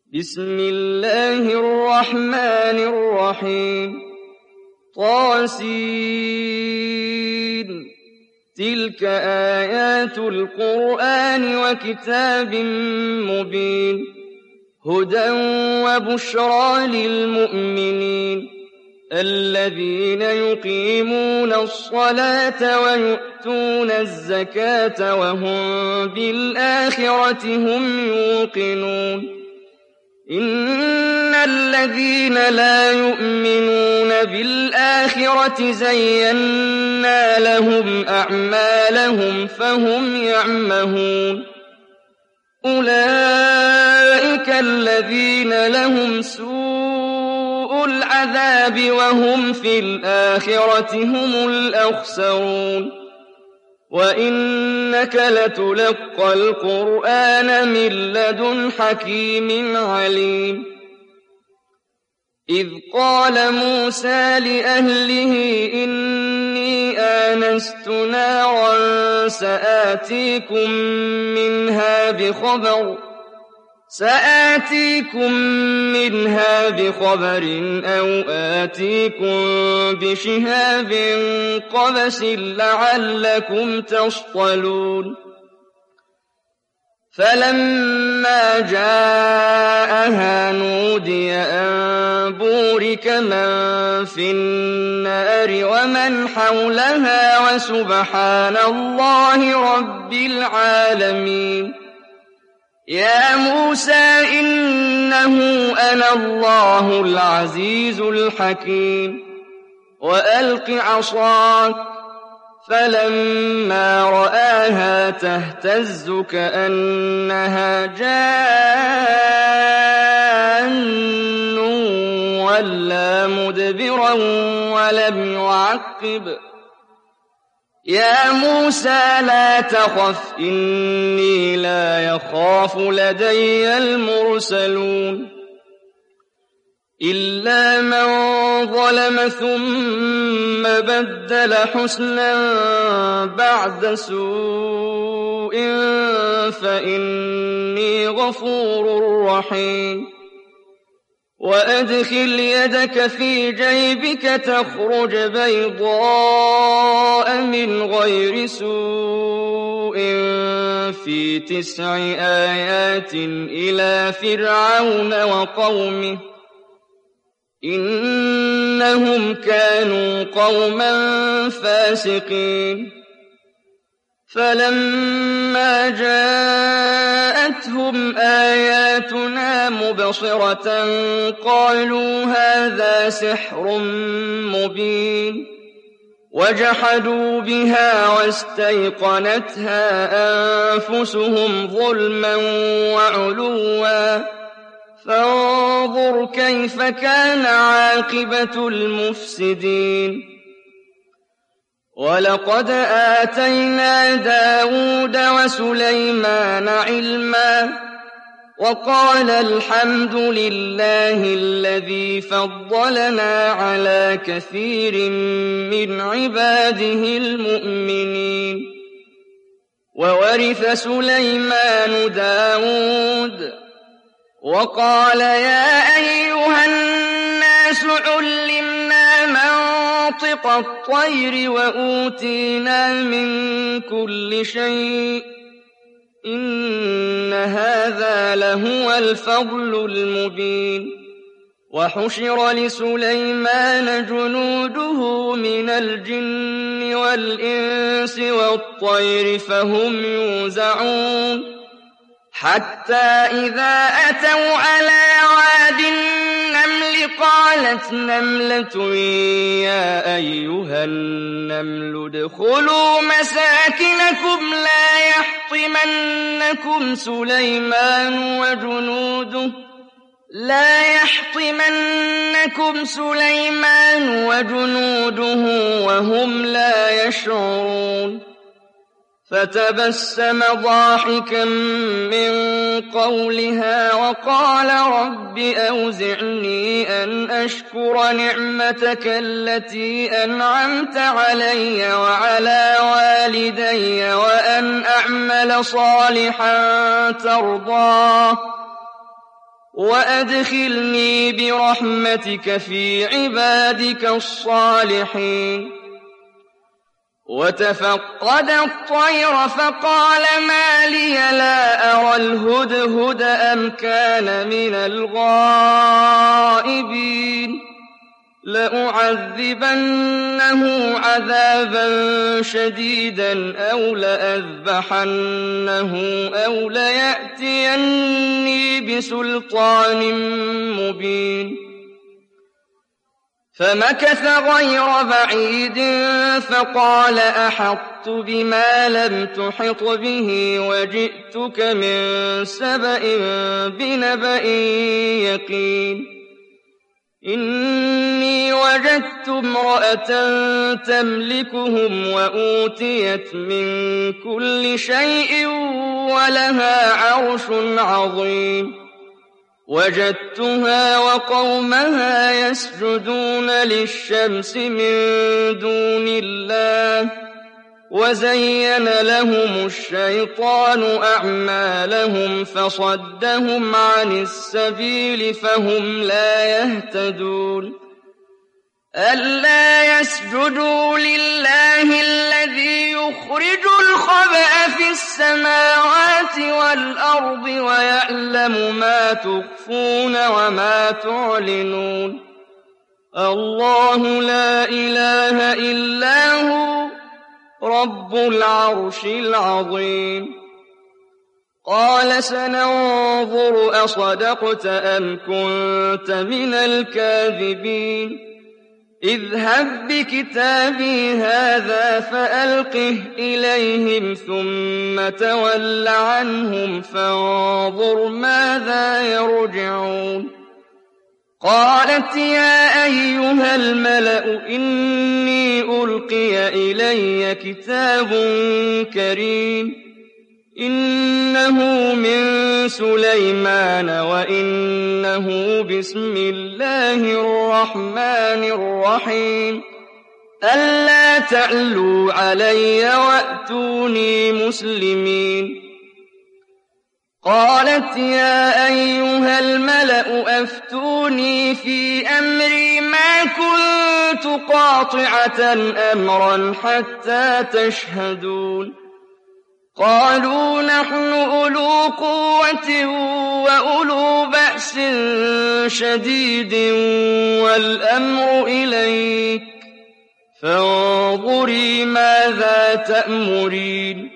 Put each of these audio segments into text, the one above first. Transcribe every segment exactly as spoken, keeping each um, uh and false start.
بسم الله الرحمن الرحيم طاسين تلك آيات القرآن وكتاب مبين هدى وبشرى للمؤمنين الذين يقيمون الصلاة ويؤتون الزكاة وهم بالآخرة هم يوقنون إن الذين لا يؤمنون بالآخرة زينا لهم أعمالهم فهم يعمهون أولئك الذين لهم سوء العذاب وهم في الآخرة هم الأخسرون وإنك لتلقى القرآن من لدن حكيم عليم إذ قال موسى لأهله إني آنست نارا سآتيكم منها بخبر سآتيكم منها بخبر أو آتيكم بشهاب قبس لعلكم تصطلون فلما جاءها نودي أن بورك من في النار ومن حولها وسبحان الله رب العالمين يا موسى إنه أنا الله العزيز الحكيم وألق عصاك فلما رآها تهتز كأنها جان ولا مدبرا ولم يعقب يا موسى لا تخف إني لا يخاف لدي المرسلون إلا من ظلم ثم بدل حسنا بعد سوء فإني غفور رحيم وأدخل يدك في جيبك تخرج بيضاء من غير سوء في تسع آيات إلى فرعون وقومه إنهم كانوا قوما فاسقين فلما جاءتهم آياتنا مبصرة قالوا هذا سحر مبين وجحدوا بها واستيقنتها أنفسهم ظلما وعلوا فانظر كيف كان عاقبة المفسدين ولقد آتينا داود وسليمان علما وقال الحمد لله الذي فضلنا على كثير من عباده المؤمنين وورث سليمان داود وقال يا أيها الناس علمنا منطق الطير وأوتينا من كل شيء إن هذا لهو الفضل المبين وحشر لسليمان جنوده من الجن والإنس والطير فهم يوزعون حتى إذا أتوا على واد النمل قالت نملة يا أيها النمل ادخلوا مساكنكم لا يحطمنكم سليمان وجنوده لا يحطمنكم سليمان وجنوده وهم لا يشعرون فتبسم ضاحكا من قولها وقال رب أوزعني أن أشكر نعمتك التي أنعمت علي وعلى والدي وأن أعمل صالحا ترضاه وأدخلني برحمتك في عبادك الصالحين. وتفقد الطير فقال ما لي لا أرى الهدهد أم كان من الغائبين لأعذبنه عذابا شديدا أو لأذبحنه أو ليأتيني بسلطان مبين. فمكث غير بعيد فقال أحطت بما لم تحط به وجئتك من سبأ بنبأ يقين. إني وجدت امرأة تملكهم وأوتيت من كل شيء ولها عرش عظيم. وجدتها وقومها يسجدون للشمس من دون الله وزين لهم الشيطان أعمالهم فصدهم عن السبيل فهم لا يهتدون. ألا يسجدوا لله الذي يخرج الخبأ في السماوات والأرض ويعلم ما تخفون وما تعلنون. الله لا إله إلا هو رب العرش العظيم. قال سننظر أصدقت أم كنت من الكاذبين. اذهب بكتابي هذا فألقه إليهم ثم تول عنهم فانظر ماذا يرجعون. قالت يا أيها الملأ إني ألقي إلي كتاب كريم إنه من سليمان وإنه بسم الله الرحمن الرحيم ألا تعلوا علي وأتوني مسلمين. قالت يا أيها الملأ أفتوني في أمري ما كنت قاطعة أمرا حتى تشهدون. قالوا نحن أولو قوة وأولو بأس شديد والأمر إليك فانظري ماذا تأمرين.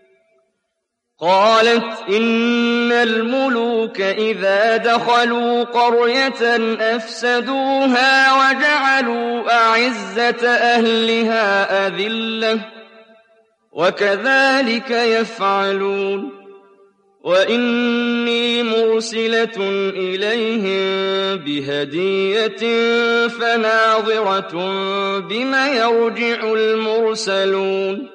قالت إن الملوك إذا دخلوا قرية أفسدوها وجعلوا أعزة أهلها أذلة وكذلك يفعلون. وإني مرسلة إليهم بهدية فناظرة بما يرجع المرسلون.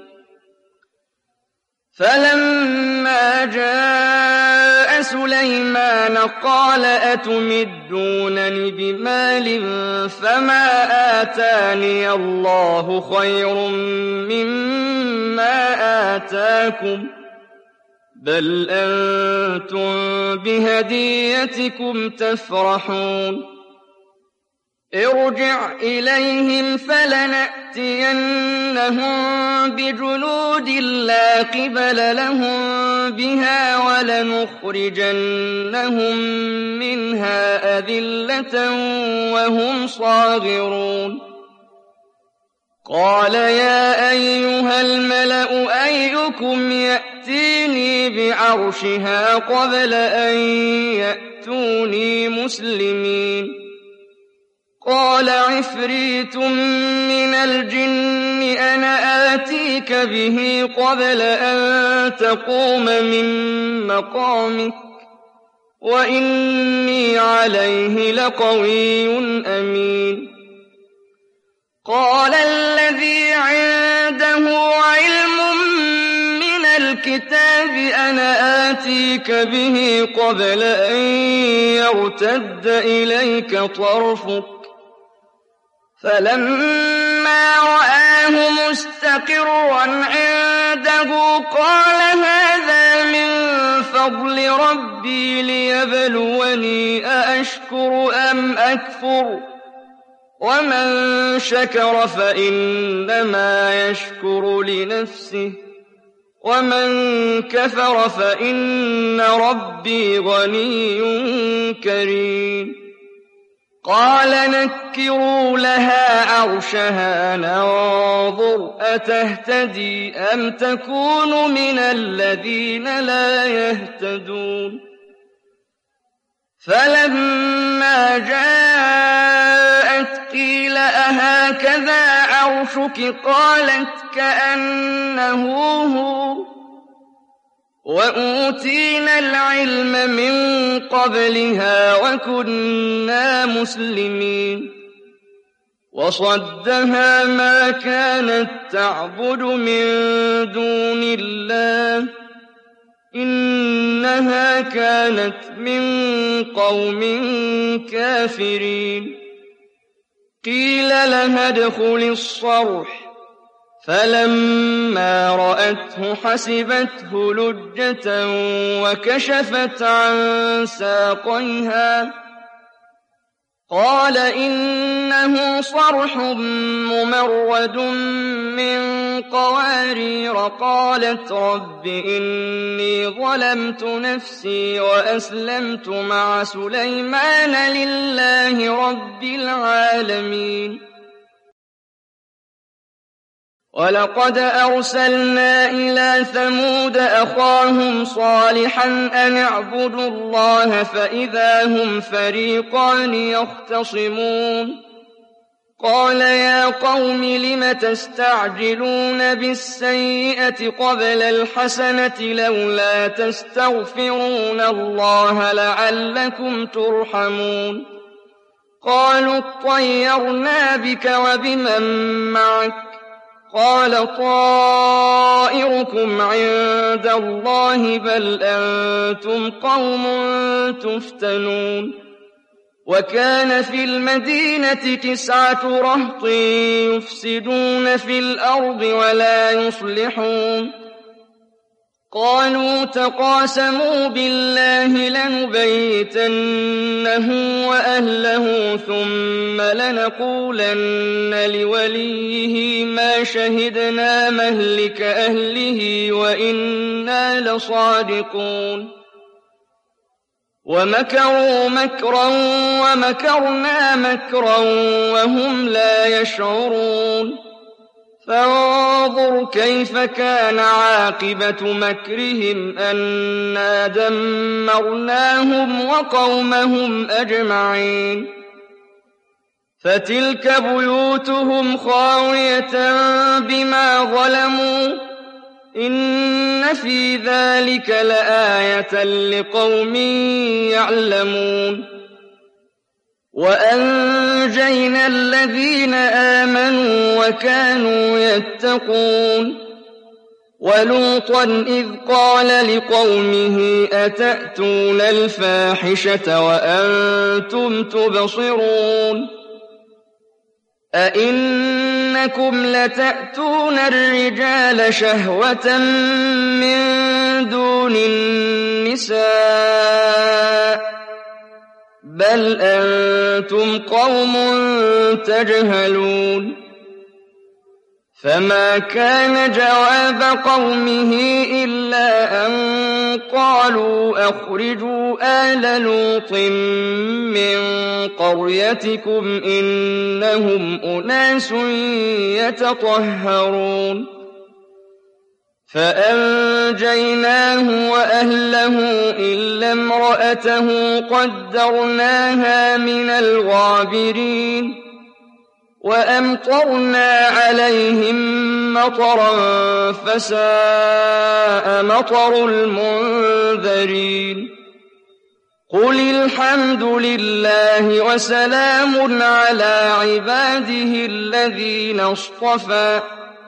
فلما جاء سليمان قال أتمدونني بمال فما آتاني الله خير مما آتاكم بل أنتم بهديتكم تفرحون. ارجع إليهم فلنأتينهم بجنود لا قبل لهم بها ولنخرجنهم منها أذلة وهم صاغرون. قال يا أيها الملأ أيكم يأتيني بعرشها قبل أن يأتوني مسلمين. قال عفريت من الجن أنا آتيك به قبل أن تقوم من مقامك وإني عليه لقوي أمين. قال الذي عنده علم من الكتاب أنا آتيك به قبل أن يرتد إليك طرفك فلما رآه مستقرا عنده قال هذا من فضل ربي ليبلوني أأشكر أم أكفر ومن شكر فإنما يشكر لنفسه ومن كفر فإن ربي غني كريم قال نكروا لها عرشها ننظر أتهتدي أم تكون من الذين لا يهتدون فلما جاءت قيل أهكذا عرشك قالت كأنه هو وأوتينا العلم من قبلها وكنا مسلمين وصدها ما كانت تعبد من دون الله إنها كانت من قوم كافرين قيل لها ادخل الصرح فلما رأته حسبته لجة وكشفت عن ساقيها قال إنه صرح ممرد من قوارير قالت رب إني ظلمت نفسي وأسلمت مع سليمان لله رب العالمين ولقد أرسلنا إلى ثمود أخاهم صالحا أن اعبدوا الله فإذا هم فريقان يختصمون قال يا قوم لم تستعجلون بالسيئة قبل الحسنة لولا تستغفرون الله لعلكم ترحمون قالوا اطيرنا بك وبمن معك قال طائركم عند الله بل أنتم قوم تفتنون وكان في المدينة تسعة رهط يفسدون في الأرض ولا يصلحون قالوا تقاسموا بالله لنبيتنه وأهله ثم لنقولن لوليه ما شهدنا مهلك أهله وإنا لصادقون ومكروا مكرا ومكرنا مكرا وهم لا يشعرون فانظر كيف كان عاقبة مكرهم أنا دمرناهم وقومهم أجمعين فتلك بيوتهم خاوية بما ظلموا إن في ذلك لآية لقوم يعلمون وأنجينا الذين آمنوا وكانوا يتقون ولوطا إذ قال لقومه أتأتون الفاحشة وأنتم تبصرون أئنكم لتأتون الرجال شهوة من دون النساء بل أنتم قوم تجهلون فما كان جواب قومه إلا أن قالوا أخرجوا آل لوط من قريتكم إنهم أناس يتطهرون فأنجيناه وأهله إلا امرأته قدرناها من الغابرين وأمطرنا عليهم مطرا فساء مطر المنذرين قل الحمد لله وسلام على عباده الذين اصطفى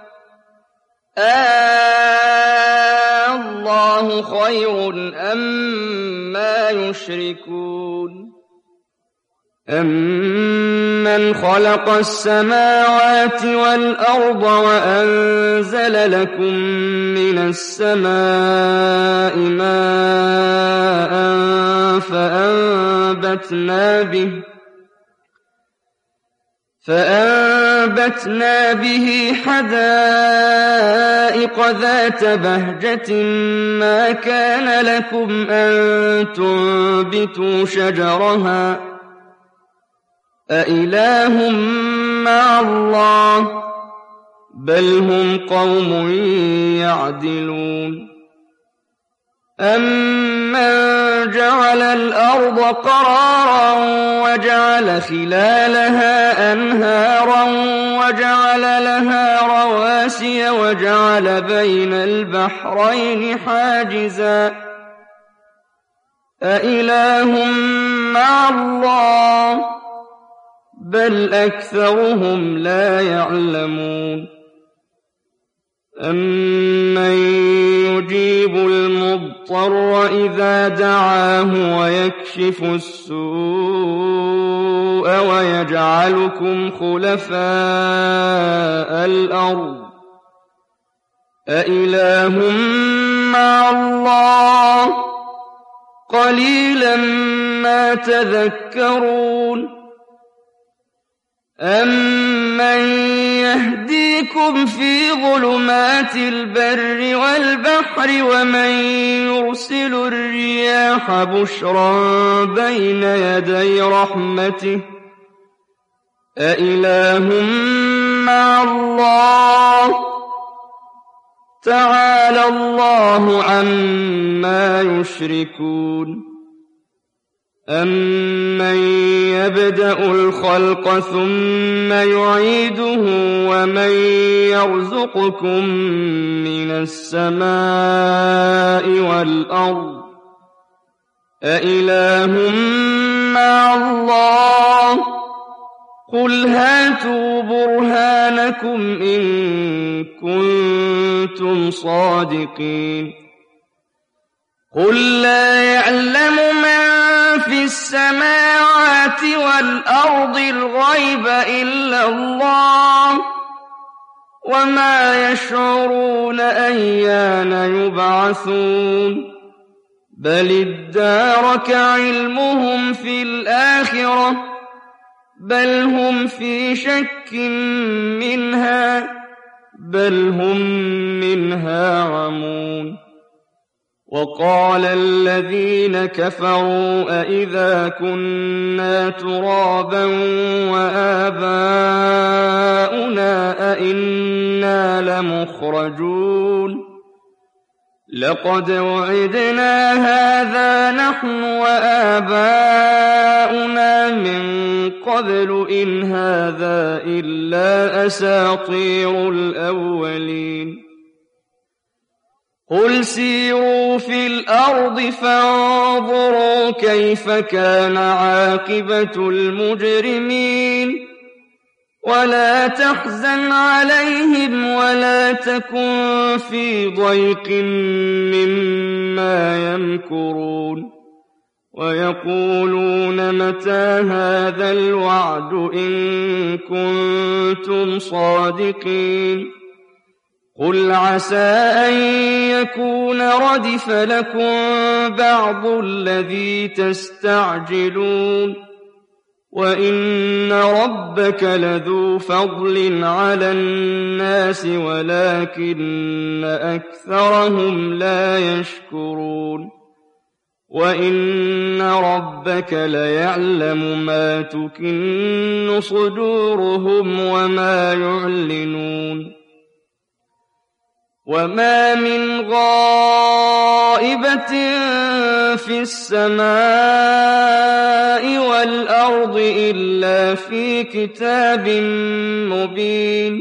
آه الله خير أما يشركون أم أَمَّنْ خَلَقَ السَّمَاوَاتِ وَالْأَرْضَ وَأَنزَلَ لَكُم مِّنَ السَّمَاءِ مَاءً فَأَنبَتْنَا بِهِ فَأَنبَتْنَا بِهِ حَدَائِقَ ذَاتَ بَهْجَةٍ مَّا كَانَ لَكُمْ أَن تُنبِتُوا شَجَرَهَا ۗ أَإِلَٰهٌ مَّعَ اللَّهِ ۚ بَلْ هُمْ قَوْمٌ يَعْدِلُونَ أَمَّن جَعَلَ الْأَرْضَ قَرَارًا وَجَعَلَ خِلَالَهَا أَنْهَارًا وَجَعَلَ لَهَا رَوَاسِيَ وَجَعَلَ بَيْنَ الْبَحْرَيْنِ حَاجِزًا ۗ أَإِلَٰهٌ مَّعَ اللَّهِ ۚ بَلْ أَكْثَرُهُمْ لَا يَعْلَمُونَ أَمَّن يُجِيبُ الْمُضْطَرَّ إِذَا دَعَاهُ وَيَكْشِفُ السُّوءَ وَيَجْعَلُكُمْ خُلَفَاءَ الْأَرْضِ ۗ أَإِلَٰهٌ مَّعَ اللَّهِ ۚ قَلِيلًا مَّا تَذَكَّرُونَ أَمَّن يَهْدِيكُمْ فِي ظُلُمَاتِ الْبَرِّ وَالْبَحْرِ وَمَن يُرْسِلُ الرِّيَاحَ بُشْرًا بَيْنَ يَدَيْ رَحْمَتِهِ ۗ أَإِلَٰهٌ مَّعَ اللَّهِ ۚ تَعَالَى اللَّهُ عَمَّا يُشْرِكُونَ أَمَّن يَبْدَأُ الْخَلْقَ ثُمَّ يُعِيدُهُ وَمَن يَرْزُقُكُم مِّنَ السَّمَاءِ وَالْأَرْضِ ۗ أَإِلَٰهٌ مَّعَ اللَّهِ ۚ قُلْ هَاتُوا بُرْهَانَكُمْ إِن كُنتُمْ صَادِقِينَ قُل لَّا يَعْلَمُ مَن فِي السَّمَاوَاتِ وَالْأَرْضِ الْغَيْبَ إِلَّا اللَّهُ ۚ وَمَا يَشْعُرُونَ أَيَّانَ يُبْعَثُونَ بَلِ ادَّارَكَ عِلْمُهُمْ فِي الْآخِرَةِ ۚ بَلْ هُمْ فِي شَكٍّ مِّنْهَا ۖ بَلْ هُم مِّنْهَا عَمُونَ وَقَالَ الَّذِينَ كَفَرُوا أَإِذَا كُنَّا تُرَابًا وَآبَاؤُنَا أَإِنَّا لَمُخْرَجُونَ لَقَدْ وُعِدْنَا هَٰذَا نَحْنُ وَآبَاؤُنَا مِن قَبْلُ إِنْ هَٰذَا إِلَّا أَسَاطِيرُ الْأَوَّلِينَ قُلْ سِيرُوا فِي الْأَرْضِ فَانظُرُوا كَيْفَ كَانَ عَاقِبَةُ الْمُجْرِمِينَ وَلَا تَحْزَنْ عَلَيْهِمْ وَلَا تَكُن فِي ضَيْقٍ مِّمَّا يَمْكُرُونَ وَيَقُولُونَ مَتَىٰ هَٰذَا الْوَعْدُ إِن كُنتُمْ صَادِقِينَ قُلْ عَسَىٰ أَن يَكُونَ رَدِفَ لَكُم بَعْضُ الَّذِي تَسْتَعْجِلُونَ وَإِنَّ رَبَّكَ لَذُو فَضْلٍ عَلَى النَّاسِ وَلَٰكِنَّ أَكْثَرَهُمْ لَا يَشْكُرُونَ وَإِنَّ رَبَّكَ لَيَعْلَمُ مَا تُكِنُّ صُدُورُهُمْ وَمَا يُعْلِنُونَ وَمَا مِنْ غَائِبَةٍ فِي السَّمَاءِ وَالْأَرْضِ إِلَّا فِي كِتَابٍ مُّبِينٍ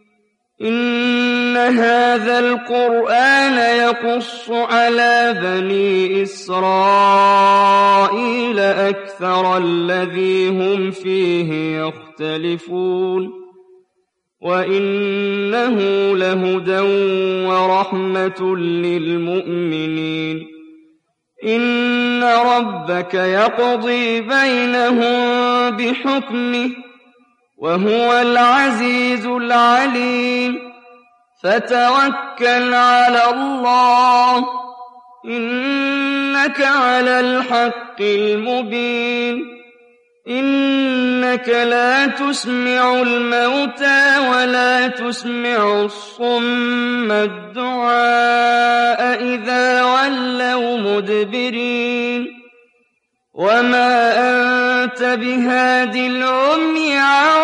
إِنَّ هَٰذَا الْقُرْآنَ يَقُصُّ عَلَىٰ بَنِي إِسْرَائِيلَ أَكْثَرَ الَّذِي هُمْ فِيهِ يَخْتَلِفُونَ وَإِنَّهُ لَهُدًى وَرَحْمَةٌ لِّلْمُؤْمِنِينَ إِنَّ رَبَّكَ يَقْضِي بَيْنَهُم بِحُكْمِهِ وهو العزيز العليم فتوكل على الله إنك على الحق المبين إنك لا تسمع الموتى ولا تسمع الصم الدعاء إذا ولوا مدبرين وما أنت بهاد العمي عن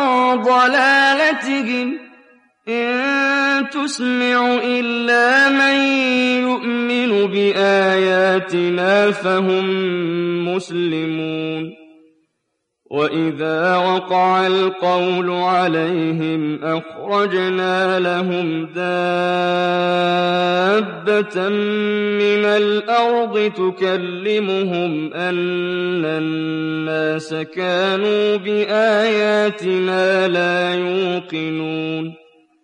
ضلالتهم إن تسمع إلا من يؤمن بآياتنا فهم مسلمون وإذا وقع القول عليهم أخرجنا لهم دابة من الأرض تكلمهم أن الناس كانوا بآياتنا لا يوقنون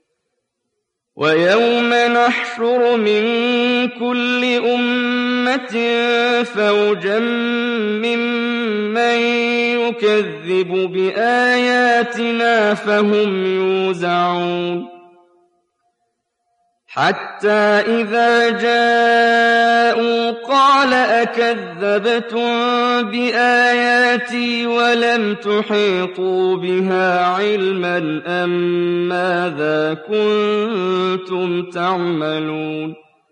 ويوم نحشر من كل أمة فوجا ممن يكذب بآياتنا فهم يوزعون حتى إذا جاءوا قال أكذبتم بآياتي ولم تحيطوا بها علما أم ماذا كنتم تعملون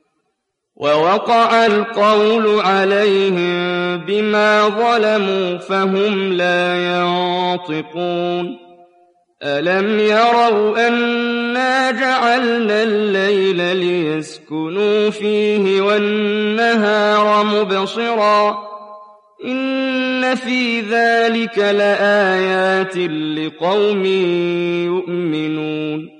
ووقع القول عليهم بما ظلموا فهم لا ينطقون ألم يروا أنا جعلنا الليل ليسكنوا فيه والنهار مبصرا إن في ذلك لآيات لقوم يؤمنون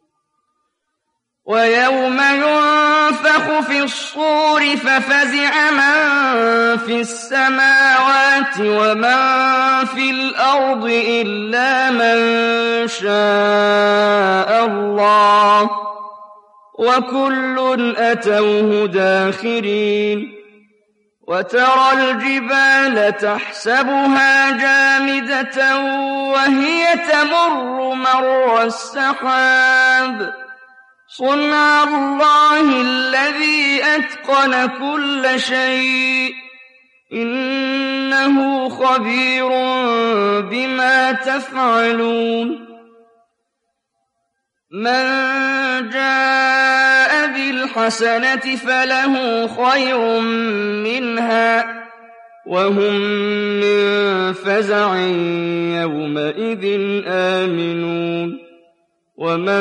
ويوم ينفخ في الصور ففزع من في السماوات ومن في الأرض إلا من شاء الله وكل أتوه داخرين وترى الجبال تحسبها جامدة وهي تمر مر السحاب صنع الله الذي أتقن كل شيء إنه خبير بما تفعلون من جاء بالحسنة فله خير منها وهم من فزع يومئذ آمنون ومن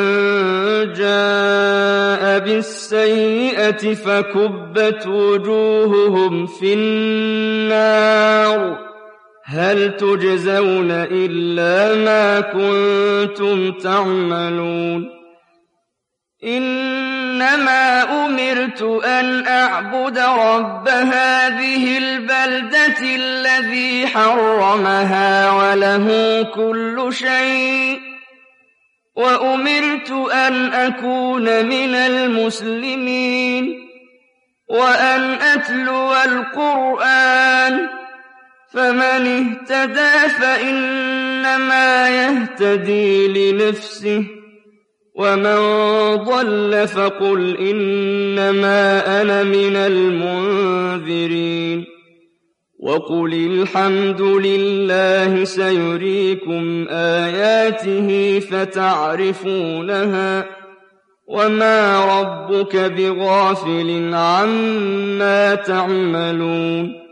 جاء بالسيئة فكبت وجوههم في النار هل تجزون إلا ما كنتم تعملون إنما أمرت أن أعبد رب هذه البلدة الذي حرمها وله كل شيء وأمرت أن أكون من المسلمين وأن أتلو القرآن فمن اهتدى فإنما يهتدي لنفسه ومن ضل فقل إنما أنا من المنذرين وقل الحمد لله سيريكم آياته فتعرفونها وما ربك بغافل عما تعملون